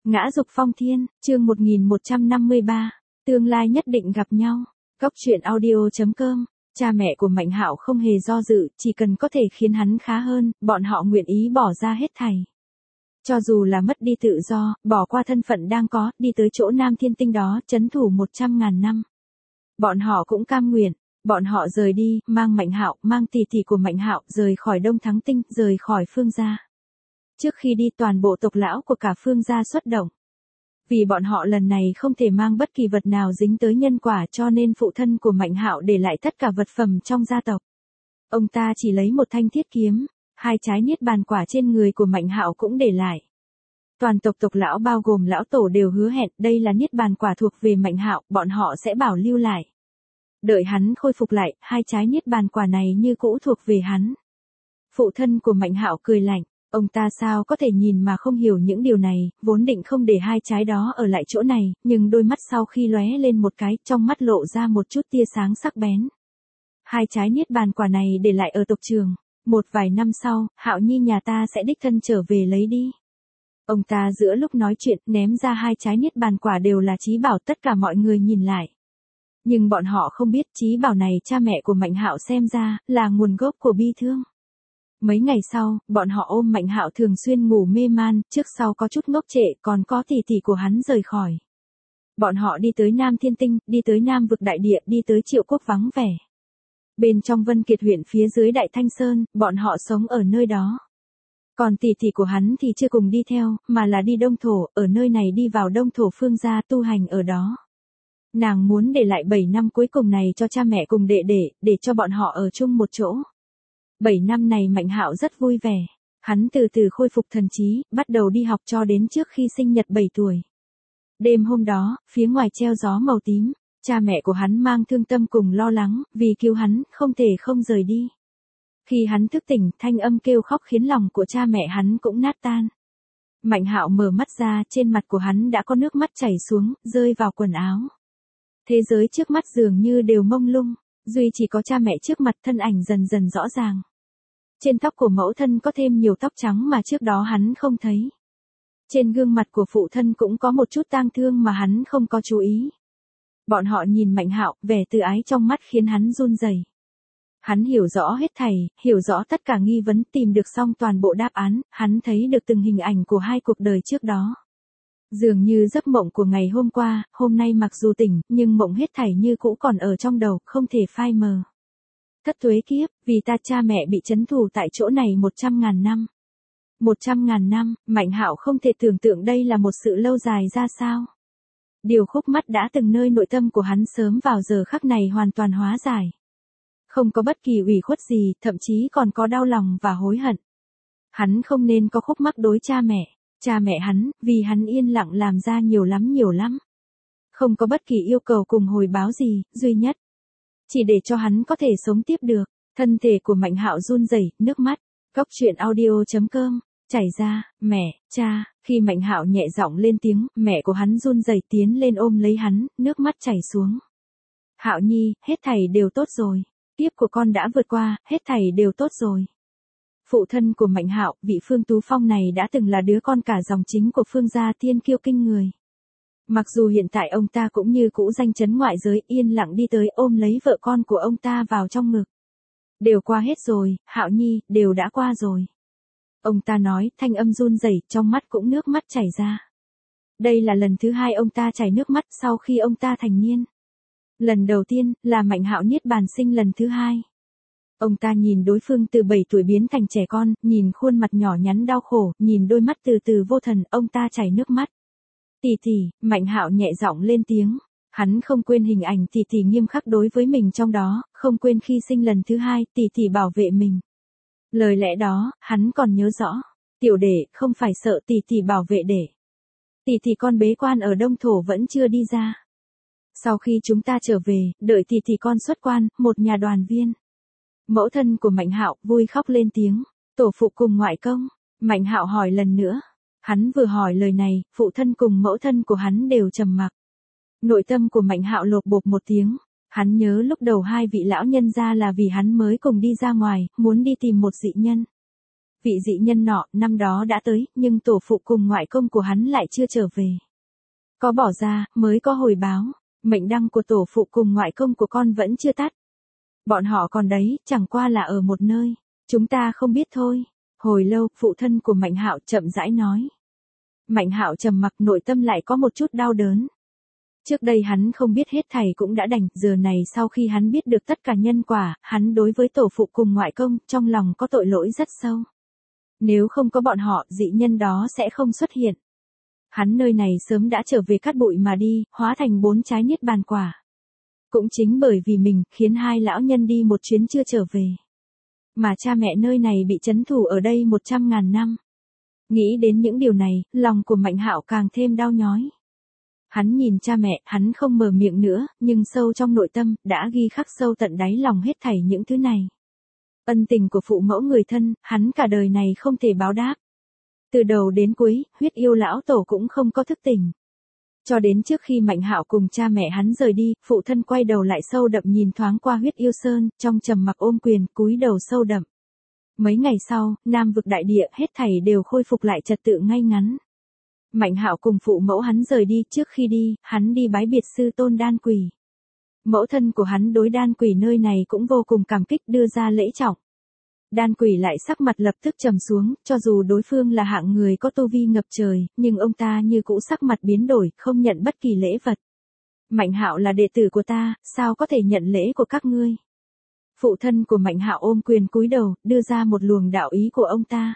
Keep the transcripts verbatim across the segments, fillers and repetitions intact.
Ngã dục phong thiên, chương một nghìn một trăm năm mươi ba, tương lai nhất định gặp nhau. Góc truyện audio chấm com. Cha mẹ của Mạnh Hạo không hề do dự, chỉ cần có thể khiến hắn khá hơn, bọn họ nguyện ý bỏ ra hết thảy. Cho dù là mất đi tự do, bỏ qua thân phận đang có, đi tới chỗ Nam Thiên Tinh đó, trấn thủ một trăm ngàn năm. Bọn họ cũng cam nguyện, bọn họ rời đi, mang Mạnh Hạo, mang tỷ tỷ của Mạnh Hạo, rời khỏi Đông Thắng Tinh, rời khỏi Phương gia. Trước khi đi toàn bộ tộc lão của cả Phương gia xuất động. Vì bọn họ lần này không thể mang bất kỳ vật nào dính tới nhân quả cho nên phụ thân của Mạnh Hạo để lại tất cả vật phẩm trong gia tộc. Ông ta chỉ lấy một thanh thiết kiếm, hai trái niết bàn quả trên người của Mạnh Hạo cũng để lại. Toàn tộc tộc lão bao gồm lão tổ đều hứa hẹn đây là niết bàn quả thuộc về Mạnh Hạo, bọn họ sẽ bảo lưu lại. Đợi hắn khôi phục lại, hai trái niết bàn quả này như cũ thuộc về hắn. Phụ thân của Mạnh Hạo cười lạnh. Ông ta sao có thể nhìn mà không hiểu những điều này, vốn định không để hai trái đó ở lại chỗ này, nhưng đôi mắt sau khi lóe lên một cái, trong mắt lộ ra một chút tia sáng sắc bén. Hai trái niết bàn quả này để lại ở tộc trường, một vài năm sau, Hạo Nhi nhà ta sẽ đích thân trở về lấy đi. Ông ta giữa lúc nói chuyện, ném ra hai trái niết bàn quả đều là chí bảo, tất cả mọi người nhìn lại. Nhưng bọn họ không biết chí bảo này cha mẹ của Mạnh Hạo xem ra, là nguồn gốc của bi thương. Mấy ngày sau, bọn họ ôm Mạnh Hạo thường xuyên ngủ mê man, trước sau có chút ngốc trệ, còn có tỷ tỷ của hắn rời khỏi. Bọn họ đi tới Nam Thiên Tinh, đi tới Nam Vực Đại Địa, đi tới Triệu Quốc vắng vẻ. Bên trong Vân Kiệt huyện phía dưới Đại Thanh Sơn, bọn họ sống ở nơi đó. Còn tỷ tỷ của hắn thì chưa cùng đi theo, mà là đi Đông Thổ, ở nơi này đi vào Đông Thổ Phương gia tu hành ở đó. Nàng muốn để lại bảy năm cuối cùng này cho cha mẹ cùng đệ đệ, để cho bọn họ ở chung một chỗ. Bảy năm này Mạnh Hạo rất vui vẻ. Hắn từ từ khôi phục thần trí, bắt đầu đi học cho đến trước khi sinh nhật bảy tuổi. Đêm hôm đó, phía ngoài treo gió màu tím, cha mẹ của hắn mang thương tâm cùng lo lắng, vì cứu hắn, không thể không rời đi. Khi hắn thức tỉnh, thanh âm kêu khóc khiến lòng của cha mẹ hắn cũng nát tan. Mạnh Hạo mở mắt ra, trên mặt của hắn đã có nước mắt chảy xuống, rơi vào quần áo. Thế giới trước mắt dường như đều mông lung, duy chỉ có cha mẹ trước mặt thân ảnh dần dần rõ ràng. Trên tóc của mẫu thân có thêm nhiều tóc trắng mà trước đó hắn không thấy. Trên gương mặt của phụ thân cũng có một chút tang thương mà hắn không có chú ý. Bọn họ nhìn Mạnh Hạo, vẻ từ ái trong mắt khiến hắn run rẩy. Hắn hiểu rõ hết thảy, hiểu rõ tất cả nghi vấn, tìm được xong toàn bộ đáp án, hắn thấy được từng hình ảnh của hai cuộc đời trước đó. Dường như giấc mộng của ngày hôm qua, hôm nay mặc dù tỉnh, nhưng mộng hết thảy như cũ còn ở trong đầu, không thể phai mờ. Thất tuế kiếp, vì ta cha mẹ bị trấn thủ tại chỗ này một trăm ngàn năm. Một trăm ngàn năm, Mạnh Hạo không thể tưởng tượng đây là một sự lâu dài ra sao. Điều khúc mắc đã từng nơi nội tâm của hắn sớm vào giờ khắc này hoàn toàn hóa giải. Không có bất kỳ ủy khuất gì, thậm chí còn có đau lòng và hối hận. Hắn không nên có khúc mắc đối cha mẹ. Cha mẹ hắn, vì hắn yên lặng làm ra nhiều lắm nhiều lắm. Không có bất kỳ yêu cầu cùng hồi báo gì, duy nhất. Chỉ để cho hắn có thể sống tiếp được. Thân thể của Mạnh Hạo run rẩy, nước mắt. Góc truyện audio chấm com. Chảy ra, mẹ, cha, khi Mạnh Hạo nhẹ giọng lên tiếng, mẹ của hắn run rẩy tiến lên ôm lấy hắn, nước mắt chảy xuống. Hạo Nhi, hết thảy đều tốt rồi. Kiếp của con đã vượt qua, hết thảy đều tốt rồi. Phụ thân của Mạnh Hạo, vị Phương Tú Phong này đã từng là đứa con cả dòng chính của Phương gia thiên kiêu kinh người. Mặc dù hiện tại ông ta cũng như cũ danh chấn ngoại giới, yên lặng đi tới ôm lấy vợ con của ông ta vào trong ngực. Đều qua hết rồi, Hạo Nhi, đều đã qua rồi. Ông ta nói, thanh âm run rẩy, trong mắt cũng nước mắt chảy ra. Đây là lần thứ hai ông ta chảy nước mắt sau khi ông ta thành niên. Lần đầu tiên, là Mạnh Hạo niết bàn sinh lần thứ hai. Ông ta nhìn đối phương từ bảy tuổi biến thành trẻ con, nhìn khuôn mặt nhỏ nhắn đau khổ, nhìn đôi mắt từ từ vô thần, ông ta chảy nước mắt. Tỷ tỷ, Mạnh Hạo nhẹ giọng lên tiếng. Hắn không quên hình ảnh tỷ tỷ nghiêm khắc đối với mình trong đó, không quên khi sinh lần thứ hai, tỷ tỷ bảo vệ mình. Lời lẽ đó, hắn còn nhớ rõ. Tiểu đệ, không phải sợ tỷ tỷ bảo vệ đệ. Tỷ tỷ con bế quan ở Đông Thổ vẫn chưa đi ra. Sau khi chúng ta trở về, đợi tỷ tỷ con xuất quan, một nhà đoàn viên. Mẫu thân của Mạnh Hạo vui khóc lên tiếng. Tổ phụ cùng ngoại công. Mạnh Hạo hỏi lần nữa. Hắn vừa hỏi lời này, phụ thân cùng mẫu thân của hắn đều trầm mặc. Nội tâm của Mạnh Hạo lột bột một tiếng. Hắn nhớ lúc đầu hai vị lão nhân ra là vì hắn mới cùng đi ra ngoài, muốn đi tìm một dị nhân. Vị dị nhân nọ, năm đó đã tới, nhưng tổ phụ cùng ngoại công của hắn lại chưa trở về. Có bỏ ra, mới có hồi báo, mệnh đăng của tổ phụ cùng ngoại công của con vẫn chưa tắt. Bọn họ còn đấy, chẳng qua là ở một nơi, chúng ta không biết thôi. Hồi lâu, phụ thân của Mạnh Hạo chậm rãi nói. Mạnh Hạo trầm mặc, nội tâm lại có một chút đau đớn. Trước đây hắn không biết hết thảy cũng đã đành, giờ này sau khi hắn biết được tất cả nhân quả, hắn đối với tổ phụ cùng ngoại công, trong lòng có tội lỗi rất sâu. Nếu không có bọn họ, dị nhân đó sẽ không xuất hiện. Hắn nơi này sớm đã trở về cát bụi mà đi, hóa thành bốn trái niết bàn quả. Cũng chính bởi vì mình, khiến hai lão nhân đi một chuyến chưa trở về. Mà cha mẹ nơi này bị trấn thủ ở đây một trăm ngàn năm. Nghĩ đến những điều này, lòng của Mạnh Hạo càng thêm đau nhói. Hắn nhìn cha mẹ, hắn không mở miệng nữa, nhưng sâu trong nội tâm, đã ghi khắc sâu tận đáy lòng hết thảy những thứ này. Ân tình của phụ mẫu người thân, hắn cả đời này không thể báo đáp. Từ đầu đến cuối, huyết yêu lão tổ cũng không có thức tỉnh. Cho đến trước khi Mạnh Hạo cùng cha mẹ hắn rời đi, phụ thân quay đầu lại sâu đậm nhìn thoáng qua huyết yêu sơn, trong trầm mặc ôm quyền, cúi đầu sâu đậm. Mấy ngày sau, Nam vực đại địa, hết thảy đều khôi phục lại trật tự ngay ngắn. Mạnh Hạo cùng phụ mẫu hắn rời đi, trước khi đi, hắn đi bái biệt sư tôn Đan Quỷ. Mẫu thân của hắn đối Đan Quỷ nơi này cũng vô cùng cảm kích, đưa ra lễ trọng. Đan Quỷ lại sắc mặt lập tức trầm xuống, cho dù đối phương là hạng người có tu vi ngập trời, nhưng ông ta như cũ sắc mặt biến đổi, không nhận bất kỳ lễ vật. Mạnh Hạo là đệ tử của ta, sao có thể nhận lễ của các ngươi? Phụ thân của Mạnh Hạo ôm quyền cúi đầu, đưa ra một luồng đạo ý của ông ta.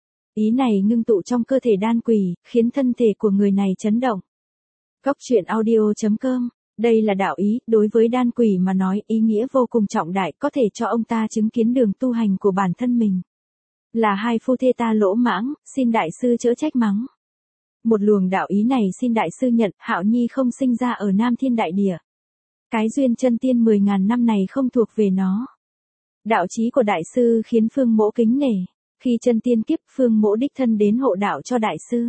Ý này ngưng tụ trong cơ thể Đan Quỷ, khiến thân thể của người này chấn động. Góc truyện audio chấm com. Đây là đạo ý, đối với Đan Quỷ mà nói, ý nghĩa vô cùng trọng đại, có thể cho ông ta chứng kiến đường tu hành của bản thân mình. Là hai phu thê ta lỗ mãng, xin đại sư chớ trách mắng. Một luồng đạo ý này xin đại sư nhận, Hạo Nhi không sinh ra ở Nam Thiên Đại Địa. Cái duyên chân tiên mười ngàn năm này không thuộc về nó. Đạo chí của đại sư khiến Phương Mỗ kính nể. Khi chân tiên kiếp, Phương Mỗ đích thân đến hộ đạo cho đại sư.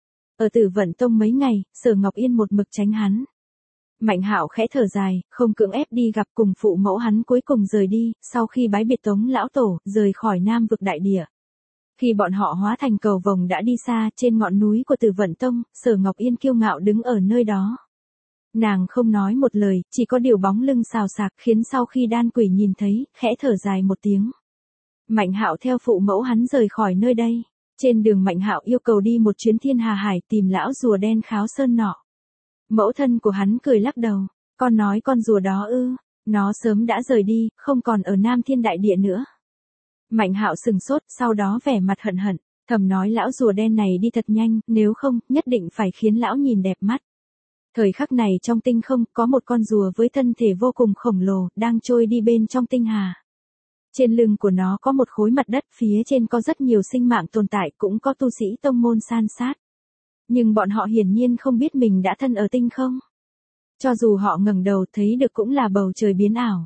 Ở Tử Vận Tông mấy ngày, Sở Ngọc Yên một mực tránh hắn. Mạnh Hạo khẽ thở dài, không cưỡng ép đi gặp, cùng phụ mẫu hắn cuối cùng rời đi, sau khi bái biệt Tống lão tổ, rời khỏi Nam vực đại địa. Khi bọn họ hóa thành cầu vồng đã đi xa, trên ngọn núi của Tử Vận Tông, Sở Ngọc Yên kiêu ngạo đứng ở nơi đó. Nàng không nói một lời, chỉ có điều bóng lưng xào xạc, khiến sau khi Đan Quỷ nhìn thấy, khẽ thở dài một tiếng. Mạnh Hạo theo phụ mẫu hắn rời khỏi nơi đây. Trên đường Mạnh Hạo yêu cầu đi một chuyến Thiên Hà Hải tìm lão rùa đen Kháo Sơn nọ. Mẫu thân của hắn cười lắc đầu, con nói con rùa đó ư, nó sớm đã rời đi, không còn ở Nam Thiên Đại Địa nữa. Mạnh Hạo sừng sốt, sau đó vẻ mặt hận hận, thầm nói lão rùa đen này đi thật nhanh, nếu không, nhất định phải khiến lão nhìn đẹp mắt. Thời khắc này trong tinh không, có một con rùa với thân thể vô cùng khổng lồ, đang trôi đi bên trong tinh hà. Trên lưng của nó có một khối mặt đất, phía trên có rất nhiều sinh mạng tồn tại, cũng có tu sĩ tông môn san sát. Nhưng bọn họ hiển nhiên không biết mình đã thân ở tinh không. Cho dù họ ngẩng đầu thấy được cũng là bầu trời biến ảo.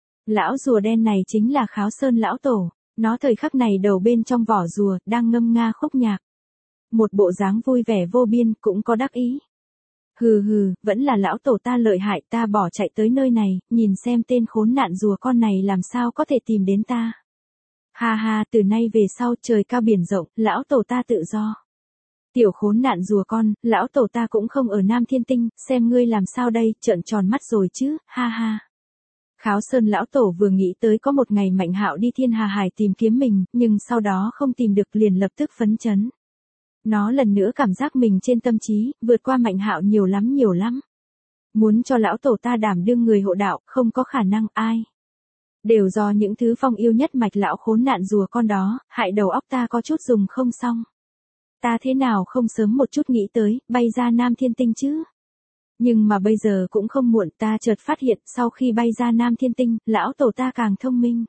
Lão rùa đen này chính là Kháo Sơn lão tổ, nó thời khắc này đầu bên trong vỏ rùa, đang ngâm nga khúc nhạc. Một bộ dáng vui vẻ vô biên, cũng có đắc ý. Hừ hừ, vẫn là lão tổ ta lợi hại, ta bỏ chạy tới nơi này, nhìn xem tên khốn nạn rùa con này làm sao có thể tìm đến ta. Ha ha, từ nay về sau trời cao biển rộng, lão tổ ta tự do. Tiểu khốn nạn rùa con, lão tổ ta cũng không ở Nam Thiên Tinh, xem ngươi làm sao đây, trợn tròn mắt rồi chứ, ha ha. Kháo Sơn lão tổ vừa nghĩ tới có một ngày Mạnh Hạo đi Thiên Hà Hải tìm kiếm mình, nhưng sau đó không tìm được liền lập tức phấn chấn. Nó lần nữa cảm giác mình trên tâm trí, vượt qua Mạnh Hạo nhiều lắm nhiều lắm. Muốn cho lão tổ ta đảm đương người hộ đạo, không có khả năng ai. Đều do những thứ phong yêu nhất mạch lão khốn nạn rùa con đó, hại đầu óc ta có chút dùng không xong. Ta thế nào không sớm một chút nghĩ tới, bay ra Nam Thiên Tinh chứ? Nhưng mà bây giờ cũng không muộn, ta chợt phát hiện, sau khi bay ra Nam Thiên Tinh, lão tổ ta càng thông minh.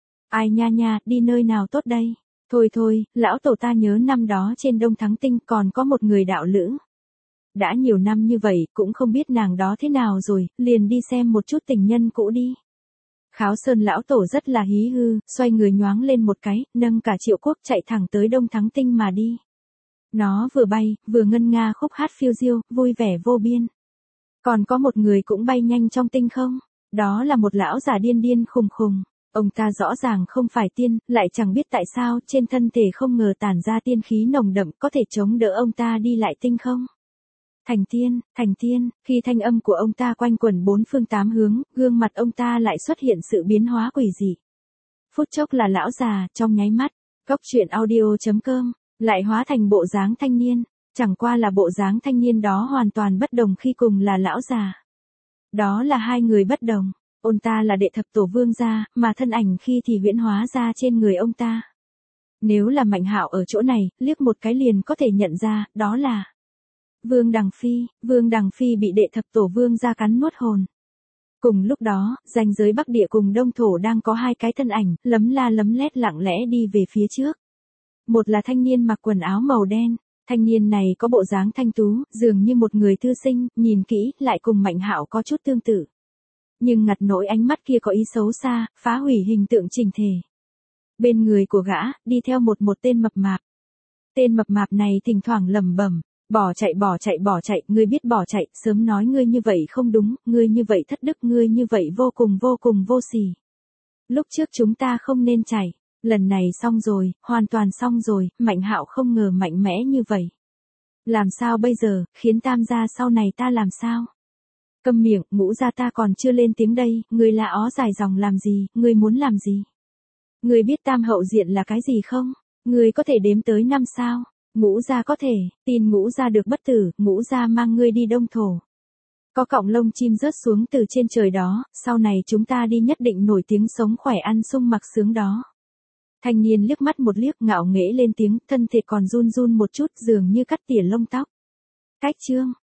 Ai nha nha, đi nơi nào tốt đây? Thôi thôi, lão tổ ta nhớ năm đó trên Đông Thắng Tinh còn có một người đạo lữ. Đã nhiều năm như vậy, cũng không biết nàng đó thế nào rồi, liền đi xem một chút tình nhân cũ đi. Kháo Sơn lão tổ rất là hí hư, xoay người nhoáng lên một cái, nâng cả Triệu Quốc chạy thẳng tới Đông Thắng Tinh mà đi. Nó vừa bay, vừa ngân nga khúc hát phiêu diêu, vui vẻ vô biên. Còn có một người cũng bay nhanh trong tinh không, đó là một lão già điên điên khùng khùng. Ông ta rõ ràng không phải tiên, lại chẳng biết tại sao trên thân thể không ngờ tản ra tiên khí nồng đậm có thể chống đỡ ông ta đi lại tinh không. Thành tiên, thành tiên, khi thanh âm của ông ta quanh quẩn bốn phương tám hướng, gương mặt ông ta lại xuất hiện sự biến hóa quỷ dị. Phút chốc là lão già, trong nháy mắt, Cốc truyện audio chấm com, lại hóa thành bộ dáng thanh niên, chẳng qua là bộ dáng thanh niên đó hoàn toàn bất đồng khi cùng là lão già. Đó là hai người bất đồng, ông ta là đệ thập tổ vương gia, mà thân ảnh khi thì huyễn hóa ra trên người ông ta. Nếu là Mạnh Hạo ở chỗ này, liếc một cái liền có thể nhận ra, đó là Vương Đằng Phi. Vương Đằng Phi bị đệ thập tổ vương gia cắn nuốt hồn. Cùng lúc đó, ranh giới Bắc Địa cùng Đông Thổ đang có hai cái thân ảnh, lấm la lấm lét lặng lẽ đi về phía trước. Một là thanh niên mặc quần áo màu đen, thanh niên này có bộ dáng thanh tú, dường như một người thư sinh, nhìn kỹ, lại cùng Mạnh Hạo có chút tương tự. Nhưng ngặt nỗi ánh mắt kia có ý xấu xa, phá hủy hình tượng chỉnh thể. Bên người của gã, đi theo một một tên mập mạp. Tên mập mạp này thỉnh thoảng lẩm bẩm, bỏ chạy bỏ chạy bỏ chạy, ngươi biết bỏ chạy, sớm nói ngươi như vậy không đúng, ngươi như vậy thất đức, ngươi như vậy vô cùng vô cùng vô sỉ. Lúc trước chúng ta không nên chạy, lần này xong rồi, hoàn toàn xong rồi, Mạnh Hạo không ngờ mạnh mẽ như vậy. Làm sao bây giờ, khiến Tam gia sau này ta làm sao? Câm miệng, Ngũ gia ta còn chưa lên tiếng đây, ngươi là ó dài dòng làm gì, ngươi muốn làm gì? Ngươi biết Tam hậu diện là cái gì không? Ngươi có thể đếm tới năm sao? Ngũ gia có thể, tin Ngũ gia được bất tử, Ngũ gia mang ngươi đi Đông Thổ. Có cọng lông chim rớt xuống từ trên trời đó, sau này chúng ta đi nhất định nổi tiếng sống khỏe ăn sung mặc sướng đó. Thanh niên liếc mắt một liếc ngạo nghễ lên tiếng, thân thể còn run run một chút dường như cắt tỉa lông tóc. Cách chương.